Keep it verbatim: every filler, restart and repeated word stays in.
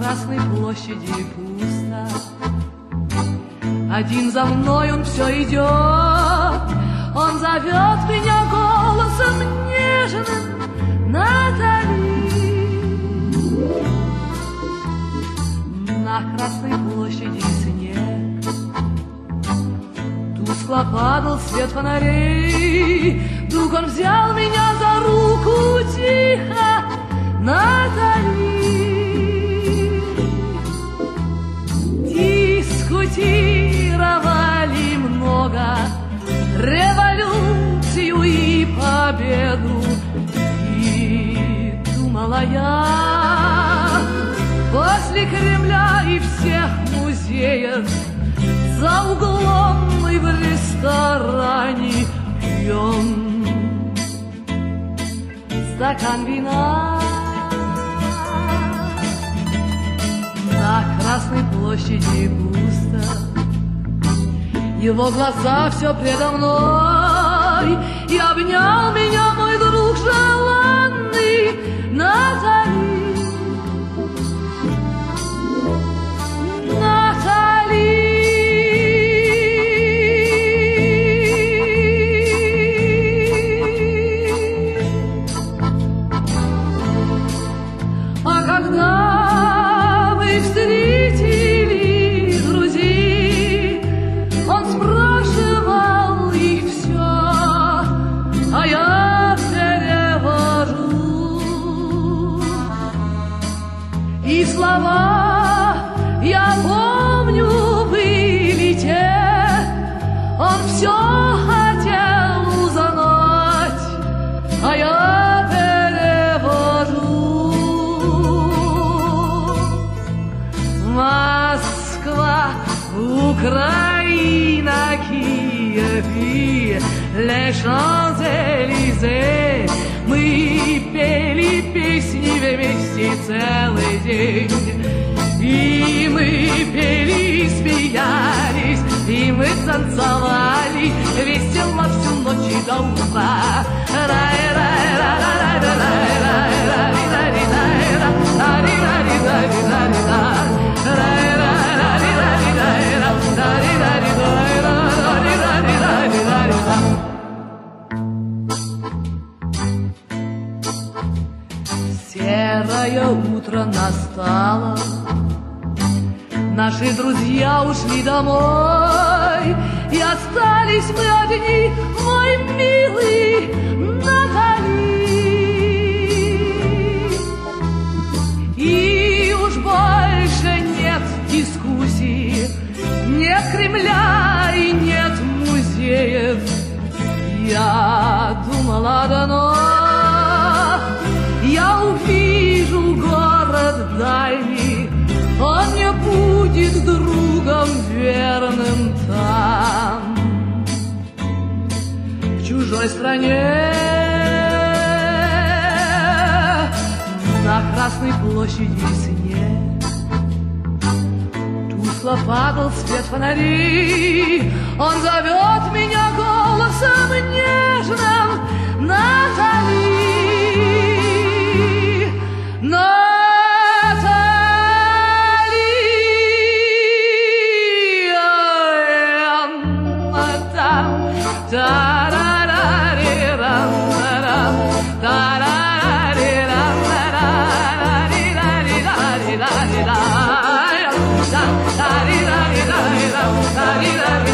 Красной площади пусто. Один за мной он все идет, он зовет меня голосом нежным: Натали. На Красной площади снег, тускло падал свет фонарей. Вдруг он взял меня за руку тихо: Натали. Дискутировали много, революцию и победу. И думала я, после Кремля и всех музеев, за углом мы в ресторане пьем стакан вина. На Красной площади пусто, его глаза все предо мной, и обнял меня мой друг желанный: Натали. И слова, я помню, были те, он все хотел узнать, а я перевожу. Москва, Украина, Киев и Ле-Шанзелизе. Мы пели песни вместе целый день. И мы пели, и смеялись, и мы танцевали весело всю ночь и до утра. Серое утро настало, наши друзья ушли домой, и остались мы одни, мой милый Натали. И уж больше нет дискуссий, нет Кремля и нет музеев. Я думала давно, я увижу город дальний, он не будет другом верным там, в чужой стране. На Красной площади снег, тускло падал свет фонарей. Он зовет меня голосом нежным: Натали. Da